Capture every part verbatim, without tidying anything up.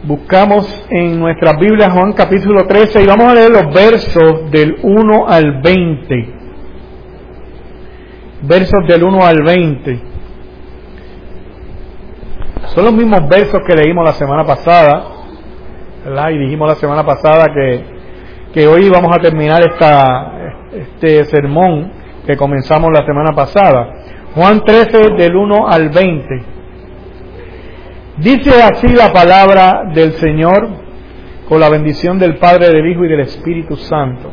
Buscamos en nuestras Biblias Juan capítulo trece y vamos a leer los versos del uno al veinte. Versos del uno al veinte. Son los mismos versos que leímos la semana pasada, ¿verdad? Y dijimos la semana pasada que, que hoy vamos a terminar esta, este sermón que comenzamos la semana pasada. Juan trece del uno al veinte. Dice así la palabra del Señor, con la bendición del Padre, del Hijo y del Espíritu Santo.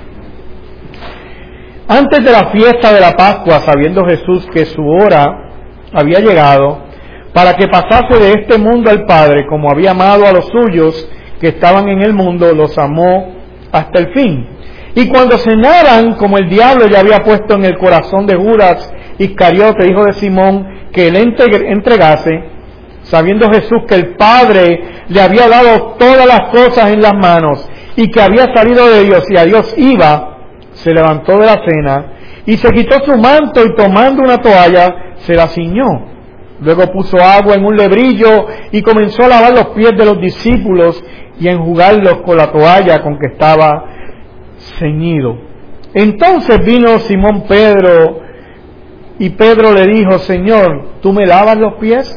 Antes de la fiesta de la Pascua, sabiendo Jesús que su hora había llegado, para que pasase de este mundo al Padre, como había amado a los suyos que estaban en el mundo, los amó hasta el fin. Y cuando cenaran, como el diablo ya había puesto en el corazón de Judas Iscariote, hijo de Simón, que él entregase, sabiendo Jesús que el Padre le había dado todas las cosas en las manos y que había salido de Dios y a Dios iba, se levantó de la cena y se quitó su manto y tomando una toalla se la ciñó. Luego puso agua en un lebrillo y comenzó a lavar los pies de los discípulos y a enjugarlos con la toalla con que estaba ceñido. Entonces vino Simón Pedro y Pedro le dijo: Señor, ¿tú me lavas los pies?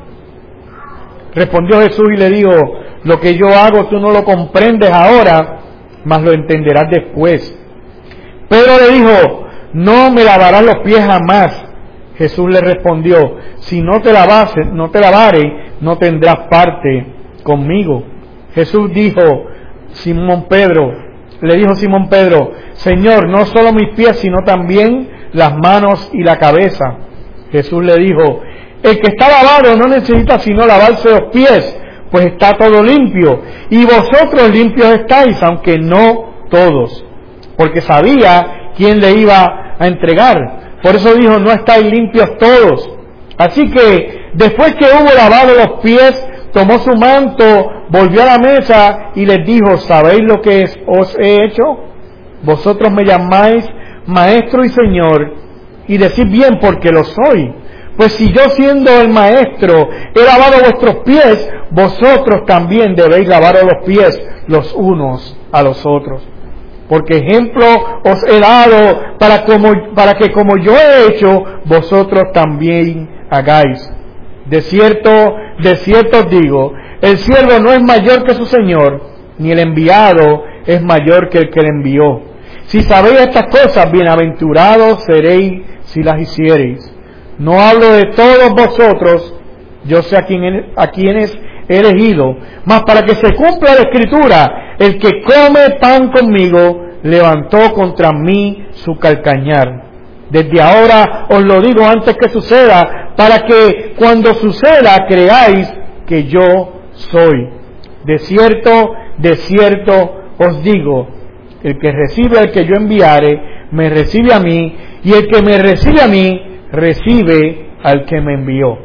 Respondió Jesús y le dijo: lo que yo hago tú no lo comprendes ahora, mas lo entenderás después. Pedro le dijo: no me lavarás los pies jamás. Jesús le respondió: si no te lavase, no te lavare, no tendrás parte conmigo. Jesús dijo, Simón Pedro, le dijo Simón Pedro: Señor, no solo mis pies, sino también las manos y la cabeza. Jesús le dijo: el que está lavado no necesita sino lavarse los pies, pues está todo limpio, y vosotros limpios estáis, aunque no todos, porque sabía quién le iba a entregar. Por eso dijo: no estáis limpios todos. Así que después que hubo lavado los pies, tomó su manto, volvió a la mesa y les dijo: ¿sabéis lo que os he hecho? Vosotros me llamáis Maestro y Señor, y decid bien, porque lo soy. Pues si yo, siendo el Maestro, he lavado vuestros pies, vosotros también debéis lavaros los pies los unos a los otros. Porque ejemplo os he dado para, como, para que como yo he hecho, vosotros también hagáis. De cierto, de cierto os digo, el siervo no es mayor que su Señor, ni el enviado es mayor que el que le envió. Si sabéis estas cosas, bienaventurados seréis si las hiciereis. No hablo de todos vosotros, yo sé a, quién, a quienes he elegido, mas para que se cumpla la Escritura, el que come pan conmigo, levantó contra mí su calcañar. Desde ahora os lo digo antes que suceda, para que cuando suceda creáis que yo soy. De cierto, de cierto os digo, el que recibe al que yo enviare, me recibe a mí, y el que me recibe a mí, recibe al que me envió.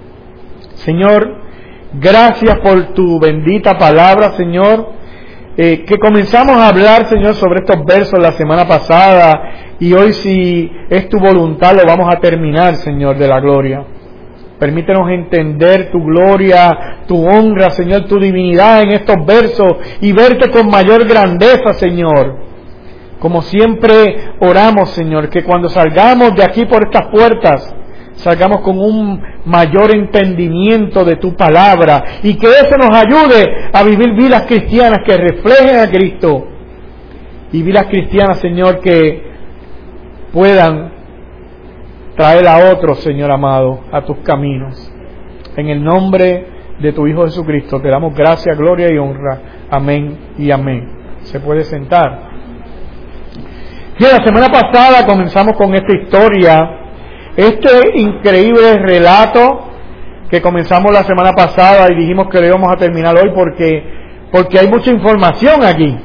Señor, gracias por tu bendita palabra, Señor, eh, que comenzamos a hablar, Señor, sobre estos versos la semana pasada, y hoy, si es tu voluntad, lo vamos a terminar, Señor de la gloria. Permítenos entender tu gloria, tu honra, Señor, tu divinidad en estos versos, y verte con mayor grandeza, Señor. Como siempre oramos, Señor, que cuando salgamos de aquí por estas puertas, salgamos con un mayor entendimiento de tu palabra, y que eso nos ayude a vivir vidas cristianas que reflejen a Cristo, y vidas cristianas, Señor, que puedan traer a otros, Señor amado, a tus caminos. En el nombre de tu Hijo Jesucristo te damos gracia, gloria y honra. Amén y amén. Se puede sentar. Bien, la semana pasada comenzamos con esta historia, este increíble relato que comenzamos la semana pasada y dijimos que lo íbamos a terminar hoy porque, porque hay mucha información aquí.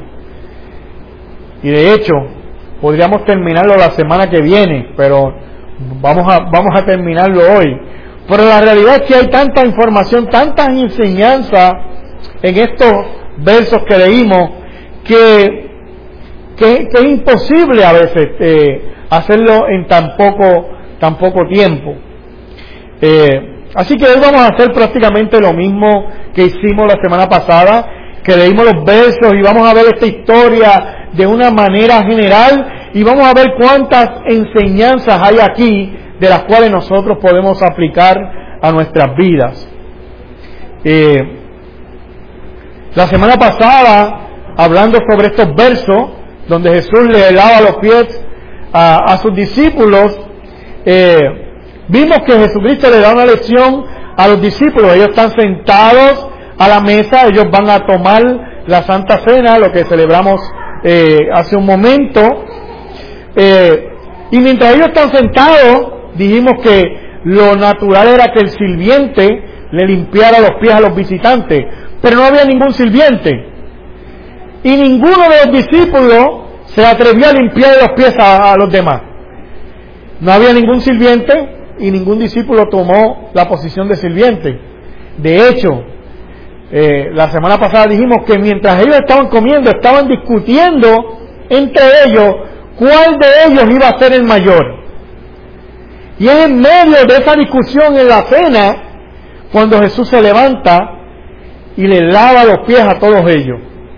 Y de hecho, podríamos terminarlo la semana que viene, pero vamos a, vamos a terminarlo hoy. Pero la realidad es que hay tanta información, tantas enseñanzas en estos versos que leímos, que Que, que es imposible a veces eh, hacerlo en tan poco, tan poco tiempo. Eh, Así que hoy vamos a hacer prácticamente lo mismo que hicimos la semana pasada, que leímos los versos y vamos a ver esta historia de una manera general y vamos a ver cuántas enseñanzas hay aquí de las cuales nosotros podemos aplicar a nuestras vidas. Eh, la semana pasada, hablando sobre estos versos, donde Jesús le lava los pies a, a sus discípulos, eh, vimos que Jesucristo le da una lección a los discípulos. Ellos están sentados a la mesa, ellos van a tomar la Santa Cena, lo que celebramos eh, hace un momento, eh, y mientras ellos están sentados, dijimos que lo natural era que el sirviente le limpiara los pies a los visitantes, pero no había ningún sirviente, y ninguno de los discípulos se atrevió a limpiar los pies a, a los demás. No había ningún sirviente y ningún discípulo tomó la posición de sirviente. De hecho, eh, la semana pasada dijimos que mientras ellos estaban comiendo, estaban discutiendo entre ellos cuál de ellos iba a ser el mayor. Y es en medio de esa discusión en la cena cuando Jesús se levanta y le lava los pies a todos ellos.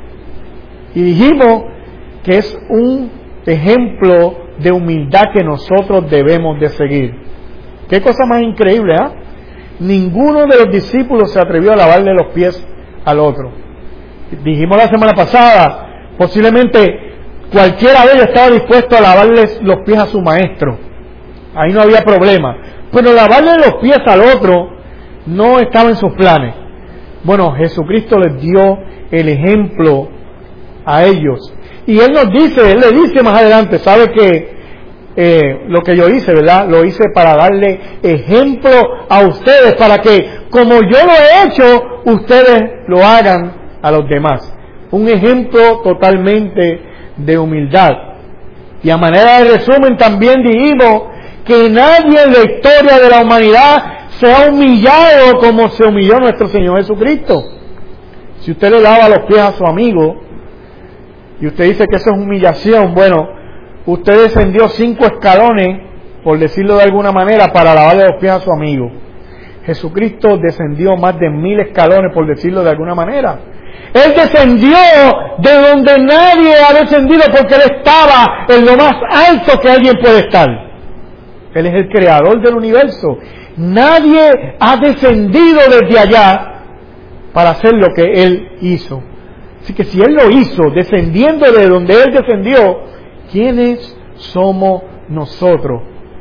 Y dijimos que es un ejemplo de humildad que nosotros debemos de seguir. Qué cosa más increíble, ¿ah? ¿eh? Ninguno de los discípulos se atrevió a lavarle los pies al otro. Dijimos la semana pasada, posiblemente cualquiera de ellos estaba dispuesto a lavarles los pies a su maestro. Ahí no había problema. Pero lavarle los pies al otro no estaba en sus planes. Bueno, Jesucristo les dio el ejemplo a ellos. Y Él nos dice, Él le dice más adelante, ¿sabe que eh, lo que yo hice, verdad? Lo hice para darle ejemplo a ustedes, para que como yo lo he hecho, ustedes lo hagan a los demás. Un ejemplo totalmente de humildad. Y a manera de resumen también dijimos que nadie en la historia de la humanidad se ha humillado como se humilló nuestro Señor Jesucristo. Si usted le lava los pies a su amigo y usted dice que eso es humillación, bueno, usted descendió cinco escalones, por decirlo de alguna manera, para lavarle los pies a su amigo. Jesucristo descendió más de mil escalones, por decirlo de alguna manera. Él descendió de donde nadie ha descendido, porque Él estaba en lo más alto que alguien puede estar. Él es el creador del universo. Nadie ha descendido desde allá para hacer lo que Él hizo. Así que si Él lo hizo, descendiendo de donde Él descendió, ¿quiénes somos nosotros?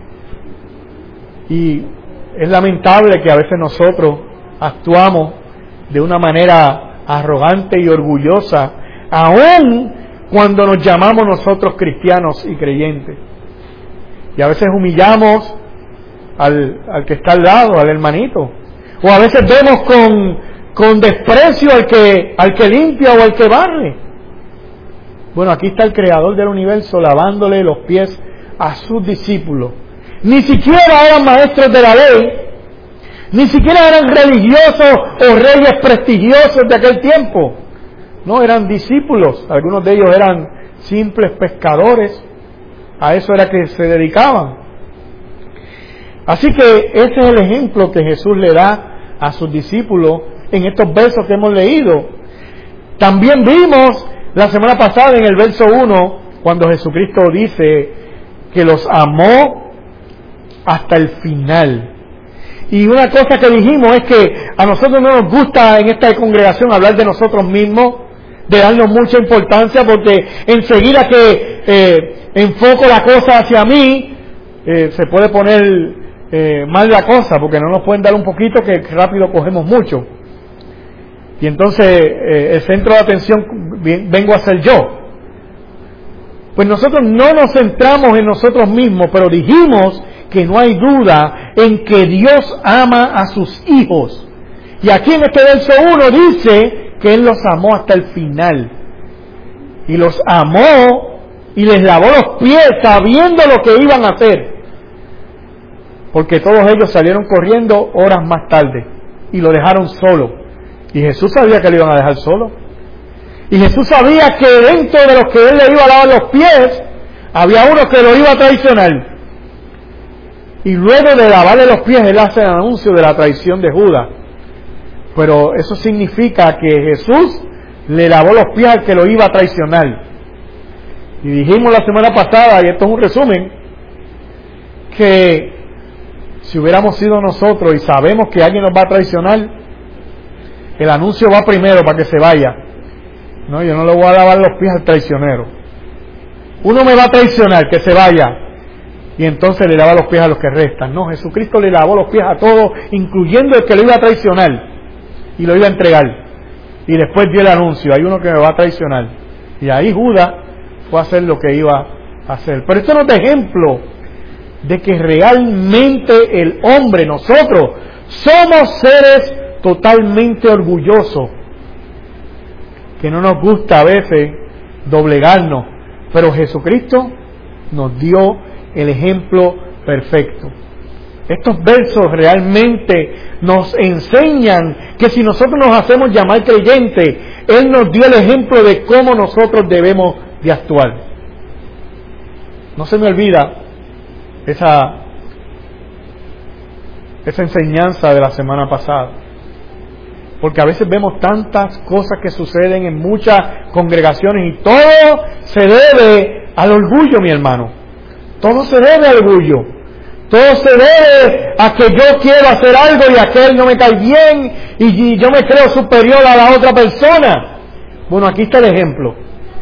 Y es lamentable que a veces nosotros actuamos de una manera arrogante y orgullosa, aun cuando nos llamamos nosotros cristianos y creyentes. Y a veces humillamos al, al que está al lado, al hermanito. O a veces vemos con, con desprecio al que, al que limpia o al que barre. Bueno, aquí está el creador del universo lavándole los pies a sus discípulos. Ni siquiera eran maestros de la ley, ni siquiera eran religiosos o reyes prestigiosos de aquel tiempo. No, eran discípulos. Algunos de ellos eran simples pescadores. A eso era que se dedicaban. Así que ese es el ejemplo que Jesús le da a sus discípulos en estos versos que hemos leído. También vimos la semana pasada en el verso uno, cuando Jesucristo dice que los amó hasta el final. Y una cosa que dijimos es que a nosotros no nos gusta en esta congregación hablar de nosotros mismos, de darnos mucha importancia, porque enseguida que eh, enfoco la cosa hacia mí, eh, se puede poner eh, mal la cosa, porque no nos pueden dar un poquito que rápido cogemos mucho. Y entonces eh, el centro de atención vengo a ser yo. Pues nosotros no nos centramos en nosotros mismos, pero dijimos que no hay duda en que Dios ama a sus hijos. Y aquí en este verso uno dice que Él los amó hasta el final. Y los amó y les lavó los pies sabiendo lo que iban a hacer. Porque todos ellos salieron corriendo horas más tarde y lo dejaron solo. Y Jesús sabía que le iban a dejar solo. Y Jesús sabía que dentro de los que Él le iba a lavar los pies, había uno que lo iba a traicionar. Y luego de lavarle los pies, él hace el anuncio de la traición de Judas. Pero eso significa que Jesús le lavó los pies al que lo iba a traicionar. Y dijimos la semana pasada, y esto es un resumen, que si hubiéramos sido nosotros y sabemos que alguien nos va a traicionar, el anuncio va primero para que se vaya. No, yo no le voy a lavar los pies al traicionero. Uno me va a traicionar, que se vaya. Y entonces le lava los pies a los que restan. No, Jesucristo le lavó los pies a todos, incluyendo el que lo iba a traicionar y lo iba a entregar. Y después dio el anuncio, hay uno que me va a traicionar. Y ahí Judas fue a hacer lo que iba a hacer. Pero esto no es ejemplo de que realmente el hombre, nosotros, somos seres totalmente orgullosos, que no nos gusta a veces doblegarnos, pero Jesucristo nos dio el ejemplo perfecto. Estos versos realmente nos enseñan que si nosotros nos hacemos llamar creyentes, Él nos dio el ejemplo de cómo nosotros debemos de actuar. No se me olvida esa, esa enseñanza de la semana pasada, porque a veces vemos tantas cosas que suceden en muchas congregaciones y todo se debe al orgullo, mi hermano. Todo se debe al orgullo. Todo se debe a que yo quiero hacer algo y aquel no me cae bien y yo me creo superior a la otra persona. Bueno, aquí está el ejemplo.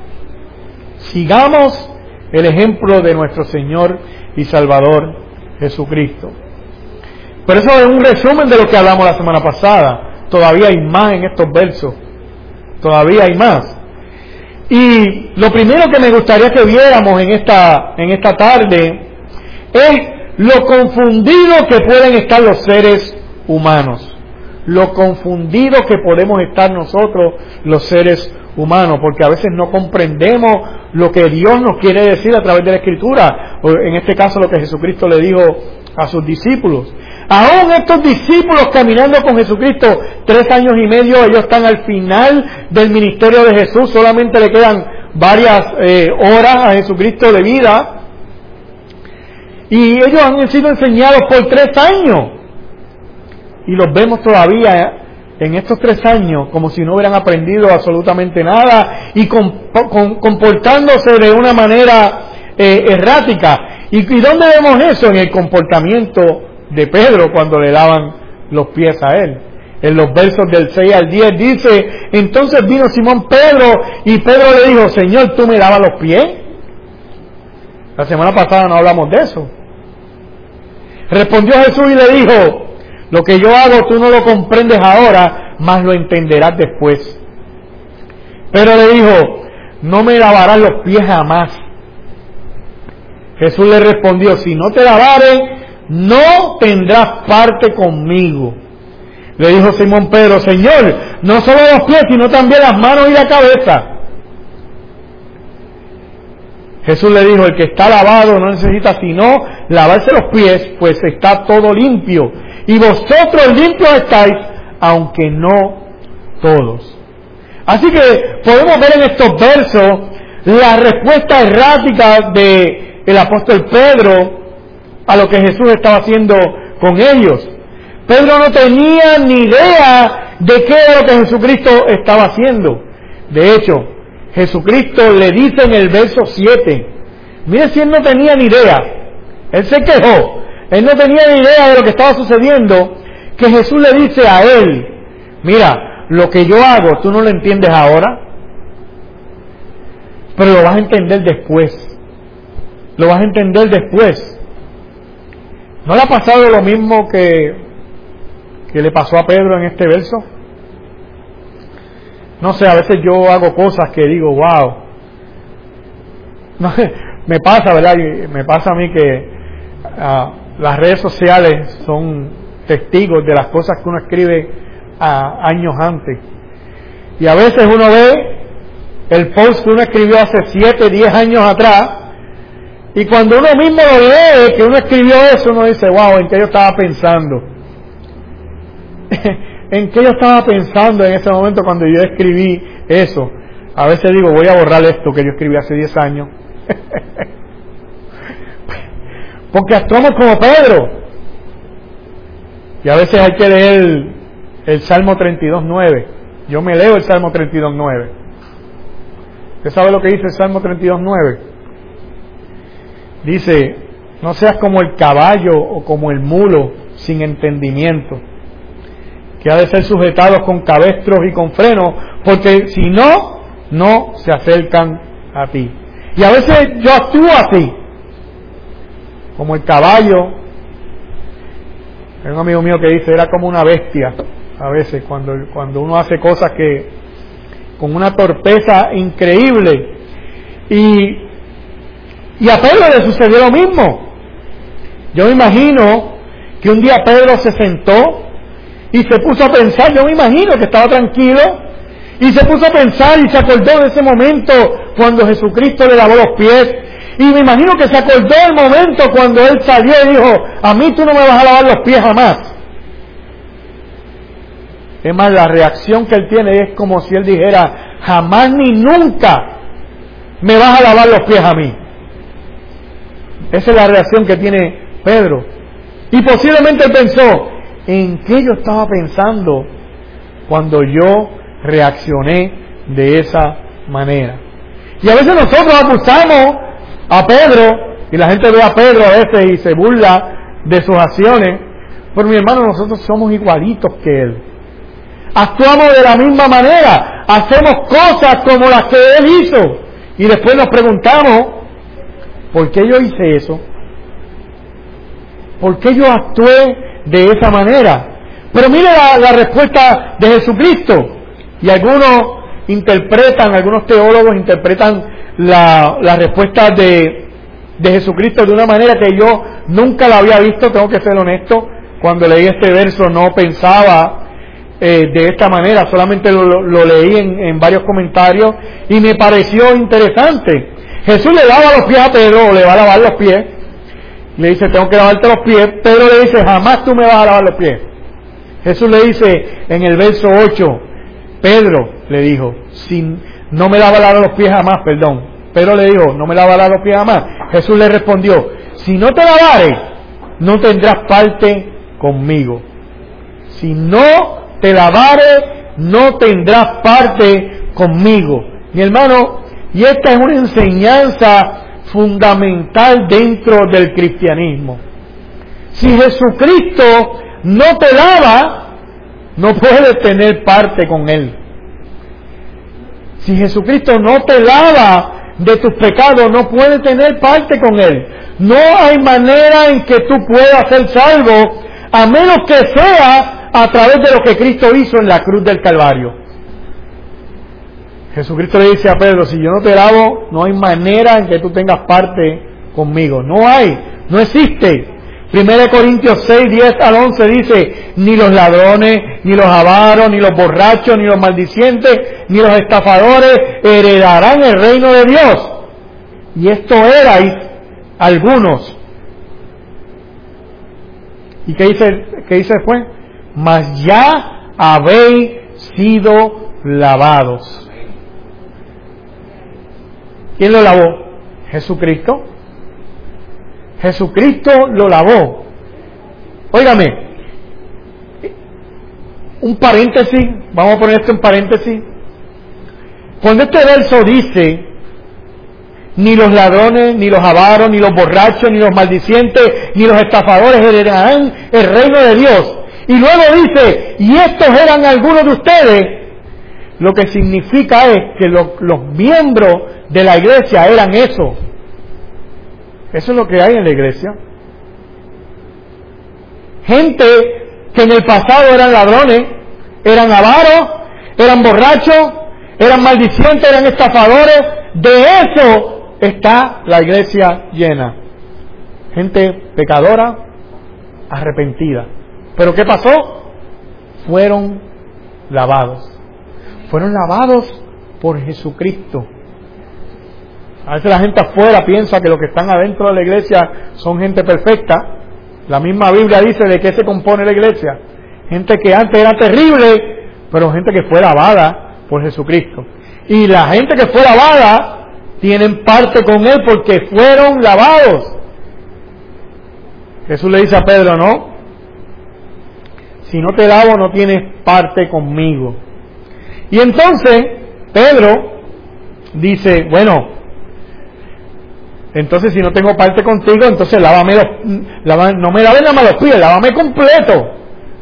Sigamos el ejemplo de nuestro Señor y Salvador Jesucristo. Pero eso es un resumen de lo que hablamos la semana pasada. Todavía hay más en estos versos. Todavía hay más. Y lo primero que me gustaría que viéramos en esta, en esta tarde es lo confundido que pueden estar los seres humanos. Lo confundido que podemos estar nosotros, los seres humanos, porque a veces no comprendemos lo que Dios nos quiere decir a través de la Escritura, o en este caso lo que Jesucristo le dijo a sus discípulos. Aún estos discípulos caminando con Jesucristo tres años y medio, ellos están al final del ministerio de Jesús, solamente le quedan varias eh, horas a Jesucristo de vida, y ellos han sido enseñados por tres años, y los vemos todavía en estos tres años como si no hubieran aprendido absolutamente nada y con, con, comportándose de una manera eh, errática. ¿Y, ¿Y dónde vemos eso? En el comportamiento de Pedro cuando le lavan los pies a él. En los versos del seis al diez dice: entonces vino Simón Pedro y Pedro le dijo: Señor, ¿tú me lavas los pies? La semana pasada no hablamos de eso. Respondió Jesús y le dijo: lo que yo hago tú no lo comprendes ahora, mas lo entenderás después. Pedro le dijo: no me lavarás los pies jamás. Jesús le respondió: si no te lavare, no tendrás parte conmigo. Le dijo Simón Pedro: Señor, no solo los pies, sino también las manos y la cabeza. Jesús le dijo: el que está lavado no necesita sino lavarse los pies, pues está todo limpio. Y vosotros limpios estáis, aunque no todos. Así que podemos ver en estos versos la respuesta errática de el apóstol Pedro a lo que Jesús estaba haciendo con ellos. Pedro no tenía ni idea de qué era lo que Jesucristo estaba haciendo. De hecho, Jesucristo le dice en el verso siete, mire si él no tenía ni idea, él se quejó, él no tenía ni idea de lo que estaba sucediendo, que Jesús le dice a él: mira, lo que yo hago tú no lo entiendes ahora, pero lo vas a entender después, lo vas a entender después. ¿No le ha pasado lo mismo que, que le pasó a Pedro en este verso? No sé, a veces yo hago cosas que digo, wow. No, me pasa, ¿verdad? Me pasa a mí que uh, las redes sociales son testigos de las cosas que uno escribe uh, años antes. Y a veces uno ve el post que uno escribió hace siete, diez años atrás, y cuando uno mismo lo lee, que uno escribió eso, uno dice, wow, ¿en qué yo estaba pensando? ¿En qué yo estaba pensando en ese momento cuando yo escribí eso? A veces digo, voy a borrar esto que yo escribí hace diez años. porque actuamos como Pedro. Y a veces hay que leer el, el Salmo treinta y dos nueve. Yo me leo el Salmo treinta y dos nueve. ¿Usted sabe lo que dice el Salmo treinta y dos nueve? Dice: no seas como el caballo o como el mulo sin entendimiento, que ha de ser sujetados con cabestros y con frenos, porque si no, no se acercan a ti. Y a veces yo actúo así, como el caballo. Hay un amigo mío que dice, era como una bestia, a veces, cuando, cuando uno hace cosas que, con una torpeza increíble. Y, y a Pedro le sucedió lo mismo. Yo me imagino que un día Pedro se sentó y se puso a pensar, yo me imagino que estaba tranquilo, y se puso a pensar y se acordó de ese momento cuando Jesucristo le lavó los pies, y me imagino que se acordó del momento cuando él salió y dijo, a mí tú no me vas a lavar los pies jamás. Es más, la reacción que él tiene es como si él dijera, jamás ni nunca me vas a lavar los pies a mí. Esa es la reacción que tiene Pedro. Y posiblemente él pensó, ¿en qué yo estaba pensando cuando yo reaccioné de esa manera? Y a veces nosotros acusamos a Pedro, y la gente ve a Pedro a veces y se burla de sus acciones, pero mi hermano, nosotros somos igualitos que él. Actuamos de la misma manera, hacemos cosas como las que él hizo, y después nos preguntamos, ¿por qué yo hice eso? ¿Por qué yo actué de esa manera? Pero mire la, la respuesta de Jesucristo. Y algunos interpretan, algunos teólogos interpretan la, la respuesta de, de Jesucristo de una manera que yo nunca la había visto, tengo que ser honesto. Cuando leí este verso no pensaba eh, de esta manera, solamente lo, lo leí en, en varios comentarios y me pareció interesante. Jesús le lava los pies a Pedro, o le va a lavar los pies, le dice, tengo que lavarte los pies. Pedro le dice, jamás tú me vas a lavar los pies. Jesús le dice en el verso ocho, Pedro le dijo, si no me lava los pies jamás, perdón. Pedro le dijo, no me lavarás los pies jamás. Jesús le respondió, si no te lavares, no tendrás parte conmigo. Si no te lavares, no tendrás parte conmigo. Mi hermano, y esta es una enseñanza fundamental dentro del cristianismo. Si Jesucristo no te lava, no puedes tener parte con Él. Si Jesucristo no te lava de tus pecados, no puedes tener parte con Él. No hay manera en que tú puedas ser salvo, a menos que sea a través de lo que Cristo hizo en la cruz del Calvario. Jesucristo le dice a Pedro, si yo no te lavo, no hay manera en que tú tengas parte conmigo. No hay, no existe. Primera de Corintios seis, diez al once dice, ni los ladrones, ni los avaros, ni los borrachos, ni los maldicientes, ni los estafadores heredarán el reino de Dios. Y esto erais algunos. ¿Y qué dice, qué dice después? Mas ya habéis sido lavados. ¿Quién lo lavó? Jesucristo. Jesucristo lo lavó. Óigame, un paréntesis, vamos a poner esto en paréntesis. Cuando este verso dice, ni los ladrones, ni los avaros, ni los borrachos, ni los maldicientes, ni los estafadores heredarán el reino de Dios. Y luego dice, y estos eran algunos de ustedes, lo que significa es que los, los miembros de la iglesia eran eso. Eso es lo que hay en la iglesia. Gente que en el pasado eran ladrones, eran avaros, eran borrachos, eran maldicientes, eran estafadores. De eso está la iglesia llena. Gente pecadora, arrepentida. ¿Pero qué pasó? Fueron lavados. Fueron lavados por Jesucristo. A veces la gente afuera piensa que los que están adentro de la iglesia son gente perfecta. La misma Biblia dice de qué se compone la iglesia. Gente que antes era terrible, pero gente que fue lavada por Jesucristo. Y la gente que fue lavada tienen parte con Él porque fueron lavados. Jesús le dice a Pedro, no, si no te lavo no tienes parte conmigo. Y entonces Pedro dice, bueno, entonces si no tengo parte contigo, entonces lávame los, lávame, no me laves nada más los pies, lávame completo.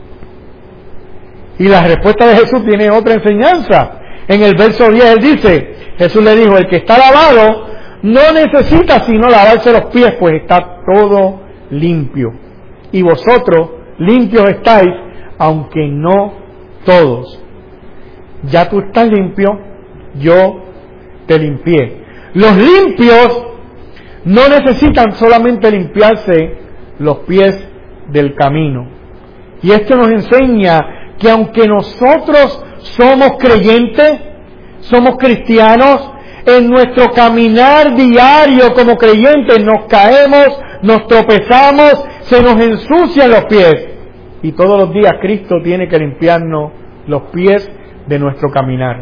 Y la respuesta de Jesús tiene otra enseñanza. En el verso diez él dice, Jesús le dijo, el que está lavado no necesita sino lavarse los pies, pues está todo limpio. Y vosotros limpios estáis, aunque no todos. Ya tú estás limpio, yo te limpié. Los limpios no necesitan solamente limpiarse los pies del camino. Y esto nos enseña que aunque nosotros somos creyentes, somos cristianos, en nuestro caminar diario como creyentes nos caemos, nos tropezamos, se nos ensucian los pies. Y todos los días Cristo tiene que limpiarnos los pies de nuestro caminar.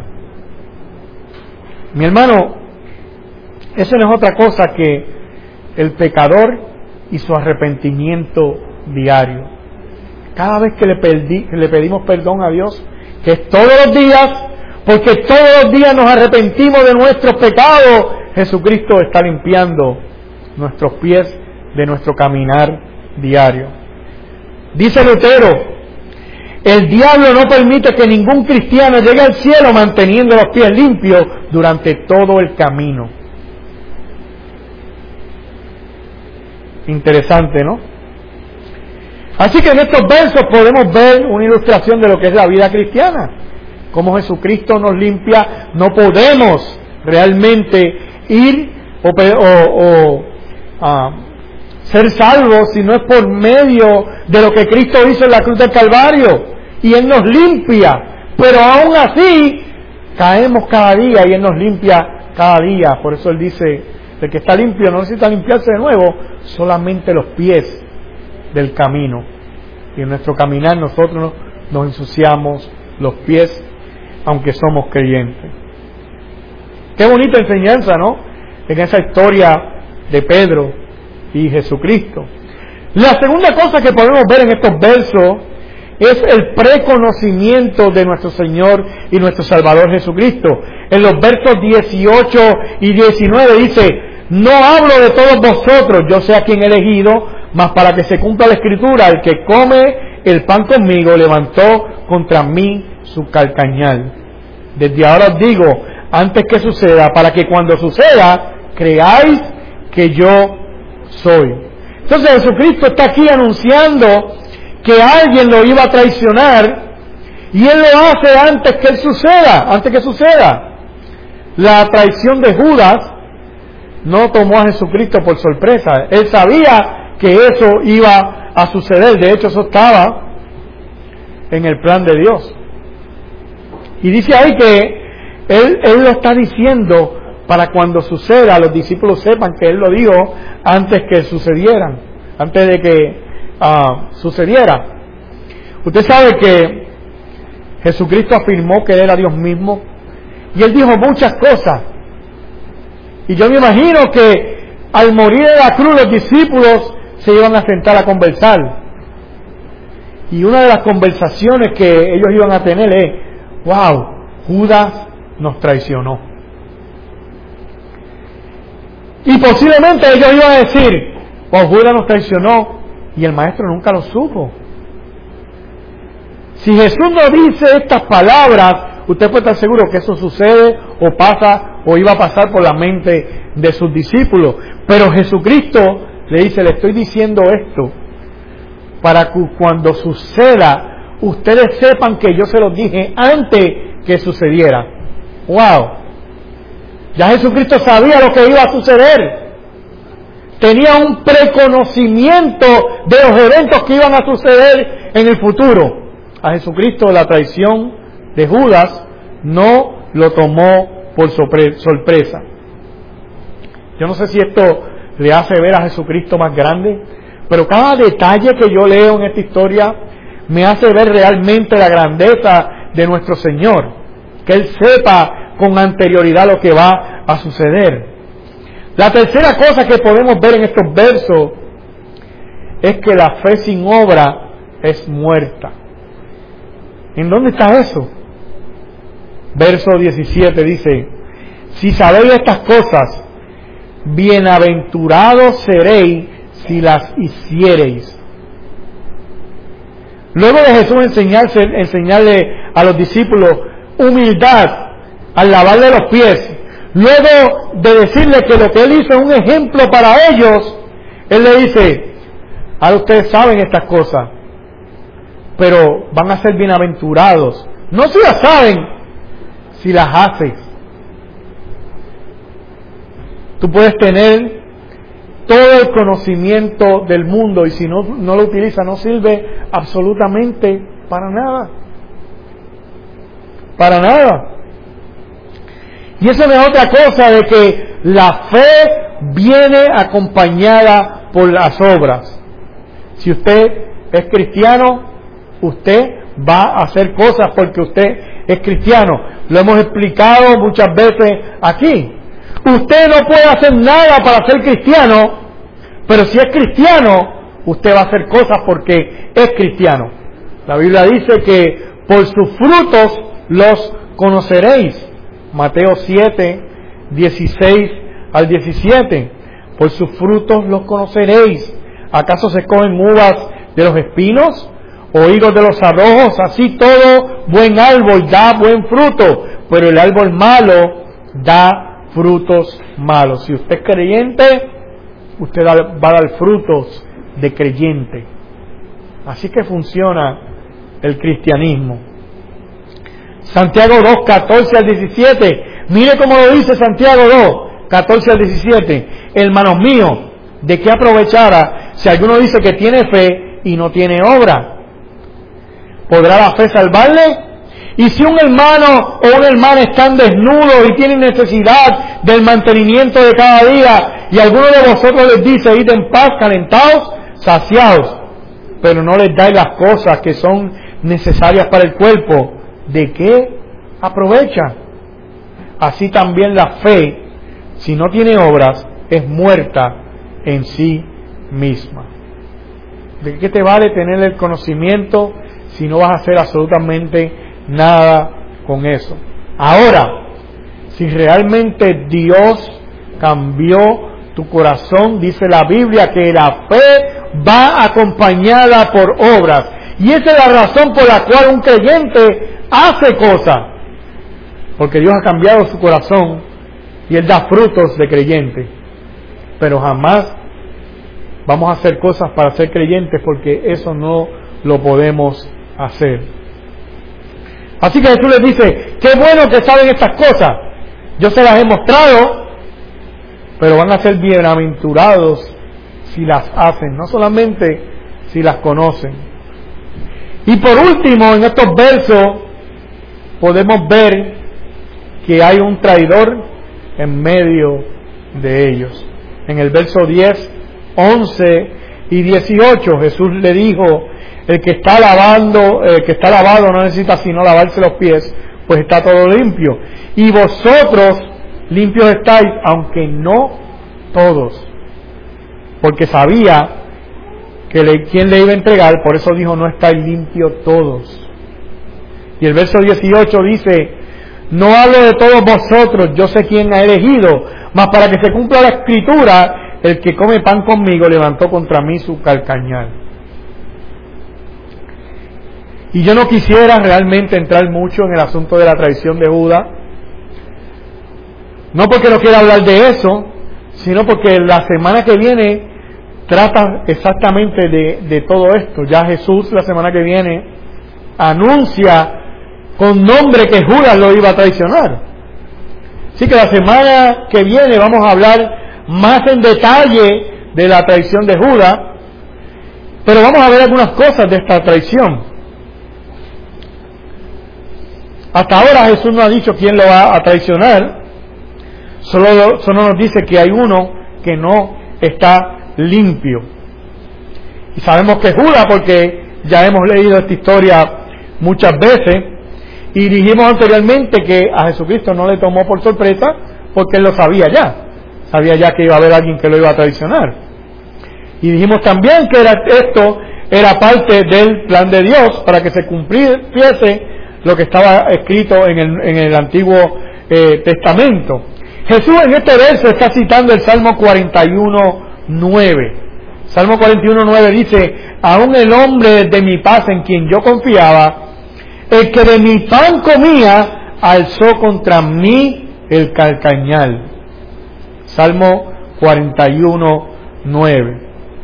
Mi hermano, eso no es otra cosa que el pecador y su arrepentimiento diario. Cada vez que le, pedí, que le pedimos perdón a Dios, que es todos los días, porque todos los días nos arrepentimos de nuestros pecados, Jesucristo está limpiando nuestros pies de nuestro caminar diario. Dice Lutero, el diablo no permite que ningún cristiano llegue al cielo manteniendo los pies limpios durante todo el camino. Interesante, ¿no? Así que en estos versos podemos ver una ilustración de lo que es la vida cristiana. Cómo Jesucristo nos limpia. No podemos realmente ir o, o, o uh, ser salvos si no es por medio de lo que Cristo hizo en la cruz del Calvario. Y Él nos limpia. Pero aún así caemos cada día y Él nos limpia cada día. Por eso Él dice, el que está limpio no necesita limpiarse de nuevo, solamente los pies del camino. Y en nuestro caminar nosotros nos ensuciamos los pies, aunque somos creyentes. Qué bonita enseñanza, ¿no? En esa historia de Pedro y Jesucristo. La segunda cosa que podemos ver en estos versos es el preconocimiento de nuestro Señor y nuestro Salvador Jesucristo. En los versos dieciocho y diecinueve dice, no hablo de todos vosotros, yo sé a quién he elegido, mas para que se cumpla la Escritura, el que come el pan conmigo levantó contra mí su calcañal. Desde ahora os digo, antes que suceda, para que cuando suceda, creáis que yo soy. Entonces Jesucristo está aquí anunciando que alguien lo iba a traicionar, y Él lo hace antes que él suceda, antes que suceda. La traición de Judas no tomó a Jesucristo por sorpresa. Él sabía que eso iba a suceder. De hecho, eso estaba en el plan de Dios. Y dice ahí que Él, él lo está diciendo para cuando suceda, los discípulos sepan que Él lo dijo antes que sucedieran, antes de que uh, sucediera. Usted sabe que Jesucristo afirmó que Él era Dios mismo, y Él dijo muchas cosas. Y yo me imagino que al morir de la cruz los discípulos se iban a sentar a conversar. Y una de las conversaciones que ellos iban a tener es, wow, Judas nos traicionó. Y posiblemente ellos iban a decir, oh, Judas nos traicionó y el maestro nunca lo supo. Si Jesús no dice estas palabras, usted puede estar seguro que eso sucede o pasa o iba a pasar por la mente de sus discípulos. Pero Jesucristo le dice, le estoy diciendo esto para que cuando suceda ustedes sepan que yo se los dije antes que sucediera. ¡Wow! Ya Jesucristo sabía lo que iba a suceder. Tenía un preconocimiento de los eventos que iban a suceder en el futuro. A Jesucristo la traición de Judas no lo tomó por sorpresa. Yo no sé si esto le hace ver a Jesucristo más grande, pero cada detalle que yo leo en esta historia me hace ver realmente la grandeza de nuestro Señor, que Él sepa con anterioridad lo que va a suceder. La tercera cosa que podemos ver en estos versos es que la fe sin obra es muerta. ¿En dónde está eso? Verso diecisiete dice: si sabéis estas cosas, bienaventurados seréis si las hiciereis. Luego de Jesús enseñarse, enseñarle a los discípulos humildad al lavarle los pies, luego de decirle que lo que Él hizo es un ejemplo para ellos, Él le dice: ahora ustedes saben estas cosas, pero van a ser bienaventurados, no si las saben, si las haces. Tú puedes tener todo el conocimiento del mundo y si no, no lo utilizas no sirve absolutamente para nada. Para nada. Y eso no es otra cosa de que la fe viene acompañada por las obras. Si usted es cristiano, usted va a hacer cosas porque usted es cristiano. Lo hemos explicado muchas veces aquí. Usted no puede hacer nada para ser cristiano, pero si es cristiano, usted va a hacer cosas porque es cristiano. La Biblia dice que por sus frutos los conoceréis. Mateo siete, dieciséis al diecisiete. Por sus frutos los conoceréis. ¿Acaso se cogen uvas de los espinos o higos de los abrojos? Así todo buen árbol da buen fruto, pero el árbol malo da frutos malos. Si usted es creyente, usted va a dar frutos de creyente. Así que funciona el cristianismo. Santiago dos, catorce al diecisiete. Mire cómo lo dice Santiago dos, catorce al diecisiete. Hermanos míos, ¿de qué aprovechará si alguno dice que tiene fe y no tiene obra? ¿Podrá la fe salvarle? Y si un hermano o una hermana están desnudos y tienen necesidad del mantenimiento de cada día, y alguno de vosotros les dice: id en paz, calentados, saciados, pero no les dais las cosas que son necesarias para el cuerpo, ¿de qué aprovecha? Así también la fe, si no tiene obras, es muerta en sí misma. ¿De qué te vale tener el conocimiento si no vas a hacer absolutamente nada con eso? Ahora, si realmente Dios cambió tu corazón, dice la Biblia que la fe va acompañada por obras. Y esa es la razón por la cual un creyente hace cosas. Porque Dios ha cambiado su corazón y Él da frutos de creyente. Pero jamás vamos a hacer cosas para ser creyentes, porque eso no lo podemos hacer. Así que Jesús les dice: qué bueno que saben estas cosas, yo se las he mostrado, pero van a ser bienaventurados si las hacen, no solamente si las conocen. Y por último, en estos versos podemos ver que hay un traidor en medio de ellos. En el verso diez, once y dieciocho, Jesús le dijo: el que está lavando, el que está lavado no necesita sino lavarse los pies, pues está todo limpio. Y vosotros limpios estáis, aunque no todos. Porque sabía que le, quién le iba a entregar, por eso dijo: no estáis limpios todos. Y el verso dieciocho dice: no hablo de todos vosotros, yo sé quién ha elegido, mas para que se cumpla la escritura, el que come pan conmigo levantó contra mí su calcañal. Y yo no quisiera realmente entrar mucho en el asunto de la traición de Judas, no porque no quiera hablar de eso, sino porque la semana que viene trata exactamente de, de todo esto. Ya Jesús la semana que viene anuncia con nombre que Judas lo iba a traicionar. Así que la semana que viene vamos a hablar más en detalle de la traición de Judas, pero vamos a ver algunas cosas de esta traición. Hasta ahora Jesús no ha dicho quién lo va a traicionar, solo, solo nos dice que hay uno que no está limpio. Y sabemos que es Judas porque ya hemos leído esta historia muchas veces, y dijimos anteriormente que a Jesucristo no le tomó por sorpresa porque Él lo sabía ya, sabía ya que iba a haber alguien que lo iba a traicionar. Y dijimos también que era, esto era parte del plan de Dios para que se cumpliese lo que estaba escrito en el, en el Antiguo eh, Testamento. Jesús en este verso está citando el Salmo cuarenta y uno, nueve. Salmo cuarenta y uno, nueve dice: aún el hombre de mi paz en quien yo confiaba, el que de mi pan comía, alzó contra mí el calcañal. Salmo cuarenta y uno, nueve.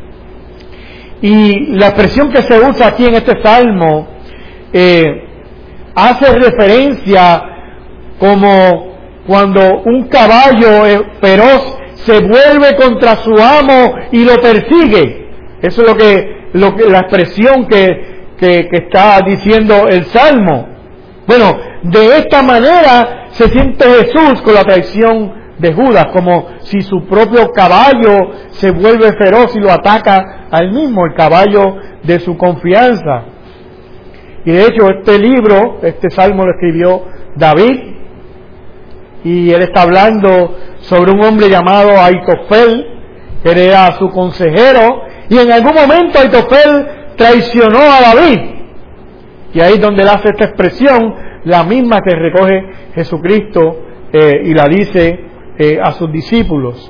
Y la expresión que se usa aquí en este salmo eh, hace referencia como cuando un caballo eh, feroz se vuelve contra su amo y lo persigue. Eso es lo que, lo que la expresión que, que, que está diciendo el salmo. Bueno, de esta manera se siente Jesús con la traición de Judas, como si su propio caballo se vuelve feroz y lo ataca a él mismo, el caballo de su confianza. Y de hecho este libro, este salmo lo escribió David, y él está hablando sobre un hombre llamado Aitofel, que era su consejero, y en algún momento Aitofel traicionó a David, y ahí es donde él hace esta expresión, la misma que recoge Jesucristo eh, y la dice Eh, a sus discípulos.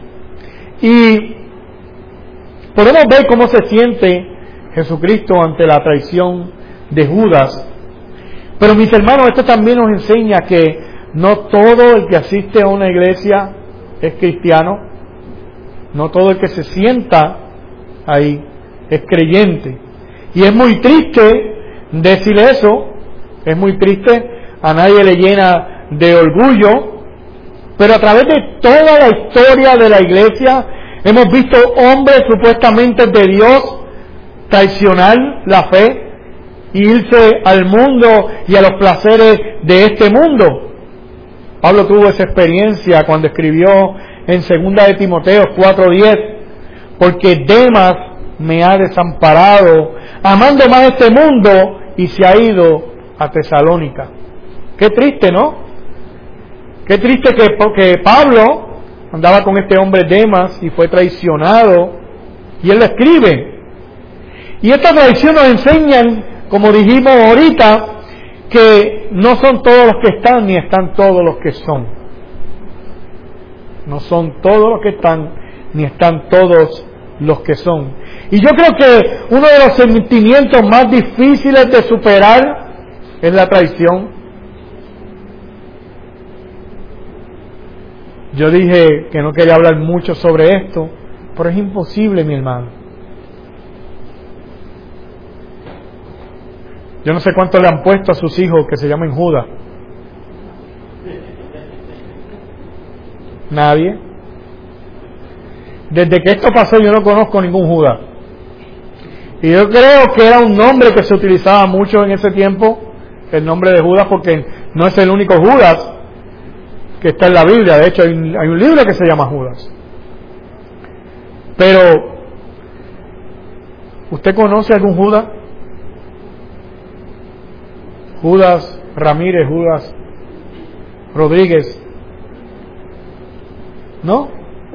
Y podemos ver cómo se siente Jesucristo ante la traición de Judas. Pero mis hermanos, esto también nos enseña que no todo el que asiste a una iglesia es cristiano, no todo el que se sienta ahí es creyente. Y es muy triste decir eso, es muy triste, a nadie le llena de orgullo. Pero a través de toda la historia de la iglesia hemos visto hombres supuestamente de Dios traicionar la fe e irse al mundo y a los placeres de este mundo. Pablo tuvo esa experiencia cuando escribió en segunda de Timoteo cuatro diez: porque Demas me ha desamparado, amando más este mundo, y se ha ido a Tesalónica. Qué triste, ¿no? Qué triste que, que Pablo andaba con este hombre Demas y fue traicionado, y él lo escribe. Y esta traición nos enseñan, como dijimos ahorita, que no son todos los que están ni están todos los que son. No son todos los que están ni están todos los que son. Y yo creo que uno de los sentimientos más difíciles de superar es la traición. Yo dije que no quería hablar mucho sobre esto, pero es imposible, mi hermano. Yo no sé cuánto le han puesto a sus hijos que se llamen Judas. Nadie. Desde que esto pasó yo no conozco ningún Judas. Y yo creo que era un nombre que se utilizaba mucho en ese tiempo, el nombre de Judas, porque no es el único Judas que está en la Biblia. De hecho hay un, hay un libro que se llama Judas. Pero ¿usted conoce algún Judas? Judas Ramírez, Judas Rodríguez, ¿no?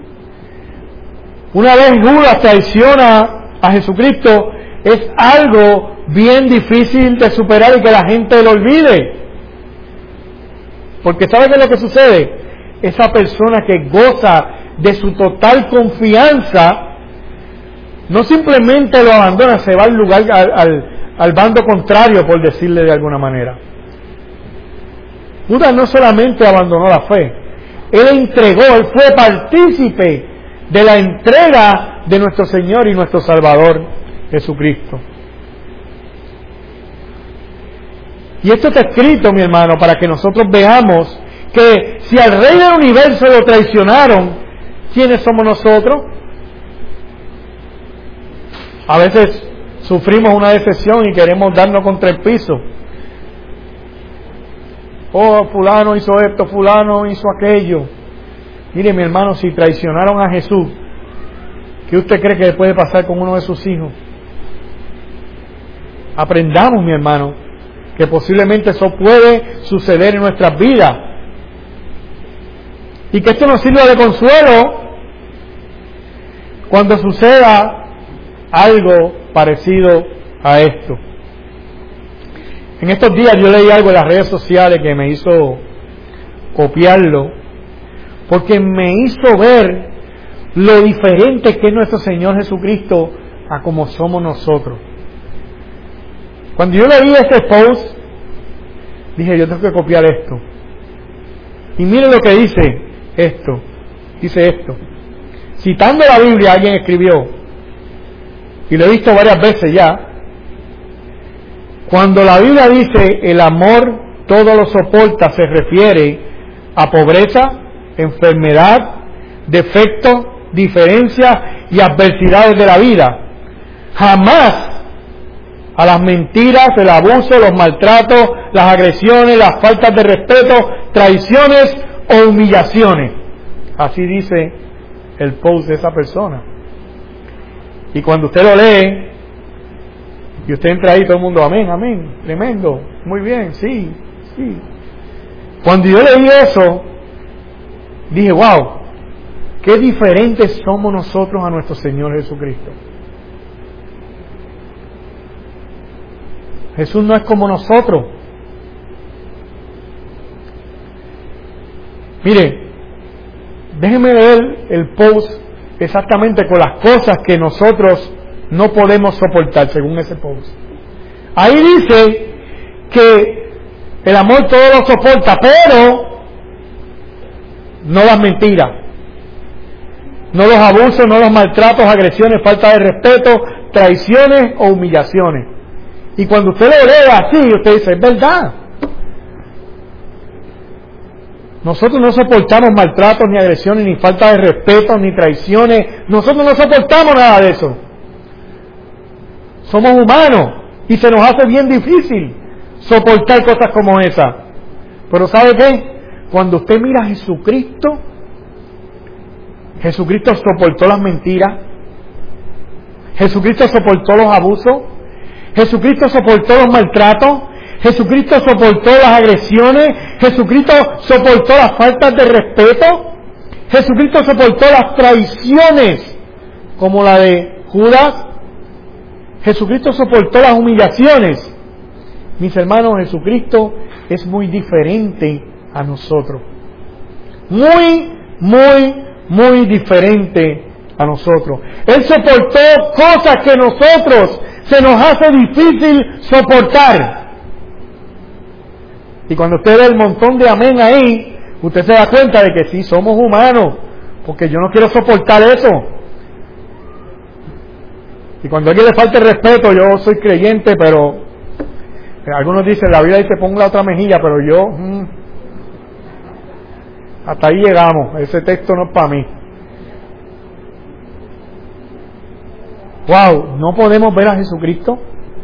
Una vez Judas traiciona a Jesucristo, es algo bien difícil de superar y que la gente lo olvide. Porque ¿sabe qué es lo que sucede? Esa persona que goza de su total confianza, no simplemente lo abandona, se va al lugar, al, al, al bando contrario, por decirle de alguna manera. Judas no solamente abandonó la fe, él entregó, él fue partícipe de la entrega de nuestro Señor y nuestro Salvador Jesucristo. Y esto está escrito, mi hermano, para que nosotros veamos que si al Rey del Universo lo traicionaron, ¿quiénes somos nosotros? A veces sufrimos una decepción y queremos darnos contra el piso. Oh, fulano hizo esto, fulano hizo aquello. Mire, mi hermano, si traicionaron a Jesús, ¿qué usted cree que puede pasar con uno de sus hijos? Aprendamos, mi hermano, que posiblemente eso puede suceder en nuestras vidas. Y que esto nos sirva de consuelo cuando suceda algo parecido a esto. En estos días yo leí algo en las redes sociales que me hizo copiarlo, porque me hizo ver lo diferente que es nuestro Señor Jesucristo a como somos nosotros. Cuando yo leí ese post, dije, yo tengo que copiar esto. Y miren lo que dice esto. Dice esto. Citando la Biblia, alguien escribió, y lo he visto varias veces ya, cuando la Biblia dice el amor todo lo soporta, se refiere a pobreza, enfermedad, defectos, diferencias y adversidades de la vida. Jamás a las mentiras, el abuso, los maltratos, las agresiones, las faltas de respeto, traiciones o humillaciones. Así dice el post de esa persona. Y cuando usted lo lee, y usted entra ahí, todo el mundo, amén, amén, tremendo, muy bien, sí, sí. Cuando yo leí eso, dije, wow, qué diferentes somos nosotros a nuestro Señor Jesucristo. Jesús no es como nosotros. Mire, déjenme leer el post exactamente con las cosas que nosotros no podemos soportar, según ese post. Ahí dice que el amor todo lo soporta, pero no las mentiras, no los abusos, no los maltratos, agresiones, falta de respeto, traiciones o humillaciones. Y cuando usted lo lee así, usted dice, es verdad. Nosotros no soportamos maltratos, ni agresiones, ni falta de respeto, ni traiciones. Nosotros no soportamos nada de eso. Somos humanos y se nos hace bien difícil soportar cosas como esa. Pero ¿sabe qué? Cuando usted mira a Jesucristo, Jesucristo soportó las mentiras, Jesucristo soportó los abusos, Jesucristo soportó los maltratos, Jesucristo soportó las agresiones, Jesucristo soportó las faltas de respeto, Jesucristo soportó las traiciones como la de Judas, Jesucristo soportó las humillaciones. Mis hermanos, Jesucristo es muy diferente a nosotros. Muy, muy, muy diferente a nosotros. Él soportó cosas que nosotros se nos hace difícil soportar. Y cuando usted ve el montón de amén ahí, usted se da cuenta de que sí, somos humanos, porque yo no quiero soportar eso. Y cuando a alguien le falta el respeto, yo soy creyente, pero algunos dicen, la Biblia dice, pon la otra mejilla, pero yo, mmm, hasta ahí llegamos, ese texto no es para mí. Wow, no podemos ver a Jesucristo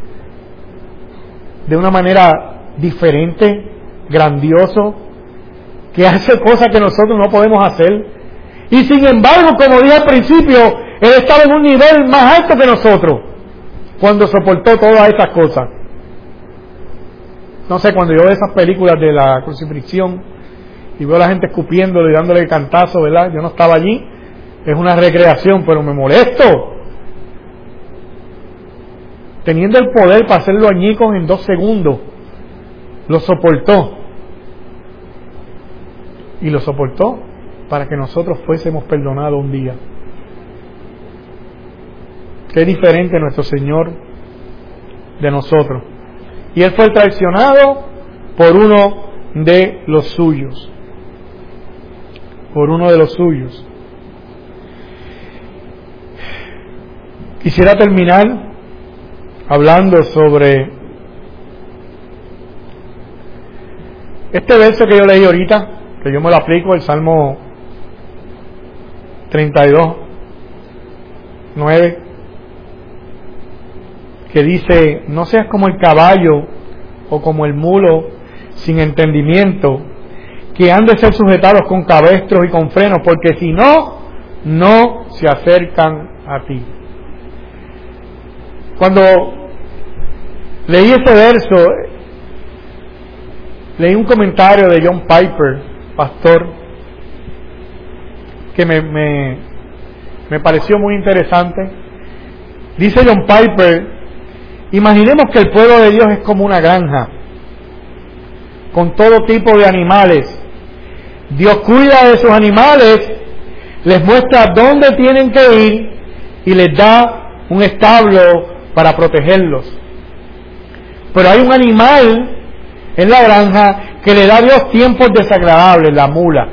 de una manera diferente, grandioso, que hace cosas que nosotros no podemos hacer. Y sin embargo, como dije al principio, Él estaba en un nivel más alto que nosotros cuando soportó todas esas cosas. No sé, cuando yo veo esas películas de la crucifixión y veo a la gente escupiéndole y dándole cantazo, ¿verdad? Yo no estaba allí, es una recreación, pero me molesto. Teniendo el poder para hacerlo añicos en dos segundos, lo soportó. Y lo soportó para que nosotros fuésemos perdonados un día. Qué diferente nuestro Señor de nosotros. Y Él fue traicionado por uno de los suyos. Por uno de los suyos. Quisiera terminar hablando sobre este verso que yo leí ahorita, que yo me lo aplico, el Salmo treinta y dos, nueve, que dice, no seas como el caballo o como el mulo sin entendimiento, que han de ser sujetados con cabestros y con frenos, porque si no, no se acercan a ti. Cuando leí ese verso, leí un comentario de John Piper, pastor, que me, me, me pareció muy interesante. Dice John Piper, imaginemos que el pueblo de Dios es como una granja, con todo tipo de animales. Dios cuida de sus animales, les muestra dónde tienen que ir y les da un establo para protegerlos. Pero hay un animal en la granja que le da a Dios tiempos desagradables, la mula.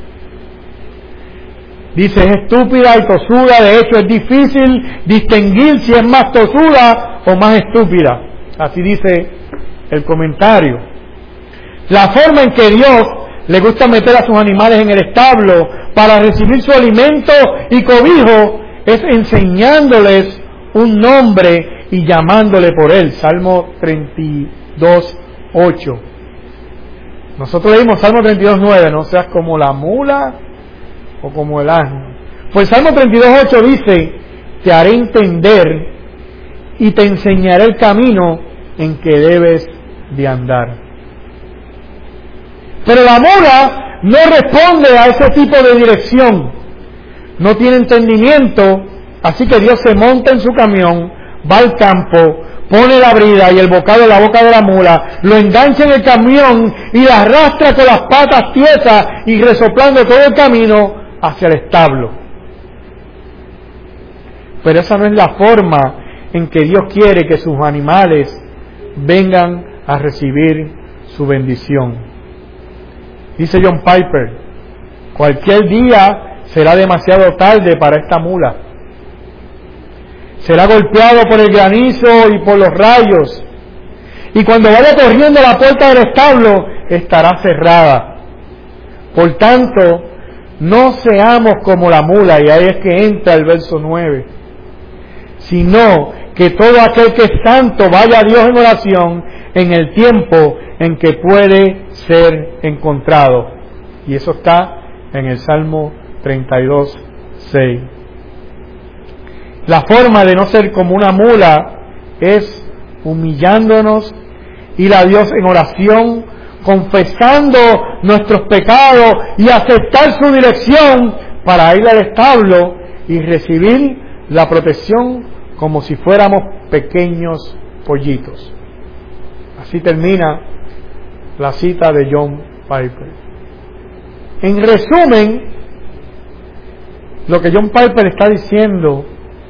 Dice, es estúpida y tosuda, de hecho es difícil distinguir si es más tosuda o más estúpida. Así dice el comentario. La forma en que Dios le gusta meter a sus animales en el establo para recibir su alimento y cobijo es enseñándoles un nombre y llamándole por él. Salmo treinta y dos, ocho. Nosotros leímos Salmo treinta y dos, nueve, no seas como la mula o como el asno. Pues Salmo treinta y dos, ocho dice, te haré entender y te enseñaré el camino en que debes de andar. Pero la mula no responde a ese tipo de dirección, no tiene entendimiento, así que Dios se monta en su camión, va al campo, pone la brida y el bocado en la boca de la mula, lo engancha en el camión y la arrastra con las patas tiesas y resoplando todo el camino hacia el establo. Pero esa no es la forma en que Dios quiere que sus animales vengan a recibir su bendición. Dice John Piper, cualquier día será demasiado tarde para esta mula. Será golpeado por el granizo y por los rayos. Y cuando vaya corriendo a la puerta del establo, estará cerrada. Por tanto, no seamos como la mula, y ahí es que entra el verso nueve, sino que todo aquel que es santo vaya a Dios en oración en el tiempo en que puede ser encontrado. Y eso está en el Salmo treinta y dos, seis. La forma de no ser como una mula es humillándonos, ir a Dios en oración, confesando nuestros pecados y aceptar su dirección para ir al establo y recibir la protección como si fuéramos pequeños pollitos. Así termina la cita de John Piper. En resumen, lo que John Piper está diciendo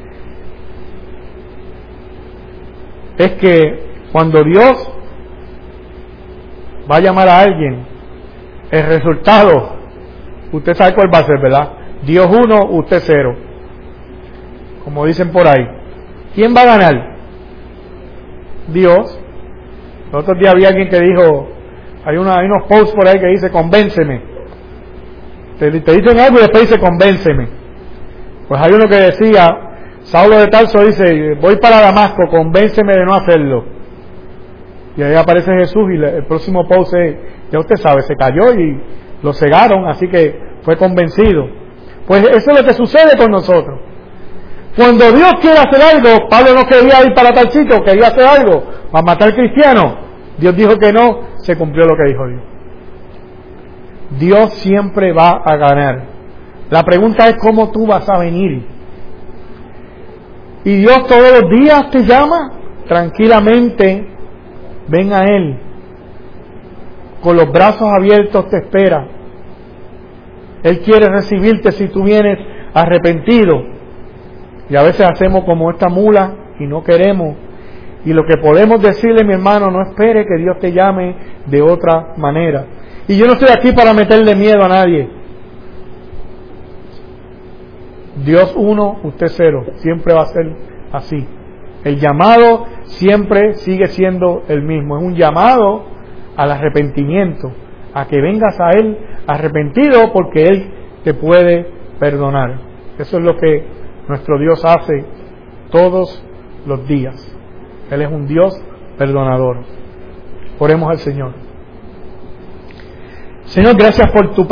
es que cuando Dios va a llamar a alguien, el resultado, usted sabe cuál va a ser, ¿verdad? Dios uno, usted cero. Como dicen por ahí. ¿Quién va a ganar? Dios. El otro día había alguien que dijo, hay, una, hay unos posts por ahí que dice, convénceme. Te, te dicen algo y después dice, convénceme. Pues hay uno que decía, Saulo de Tarso dice, voy para Damasco, convénceme de no hacerlo. Y ahí aparece Jesús y le, el próximo post es, ya usted sabe, se cayó y lo cegaron, así que fue convencido. Pues eso es lo que sucede con nosotros. Cuando Dios quiere hacer algo, Pablo no quería ir para tal sitio, quería hacer algo para matar cristianos. Dios dijo que no, se cumplió lo que dijo Dios. Dios siempre va a ganar. La pregunta es cómo tú vas a venir. Y Dios todos los días te llama, tranquilamente, ven a Él. Con los brazos abiertos te espera. Él quiere recibirte si tú vienes arrepentido. Y a veces hacemos como esta mula y no queremos. Y lo que podemos decirle, mi hermano, no espere que Dios te llame de otra manera. Y yo no estoy aquí para meterle miedo a nadie. Dios uno, usted cero. Siempre va a ser así. El llamado siempre sigue siendo el mismo. Es un llamado al arrepentimiento, a que vengas a Él arrepentido porque Él te puede perdonar. Eso es lo que nuestro Dios hace todos los días. Él es un Dios perdonador. Oremos al Señor. Señor, gracias por tu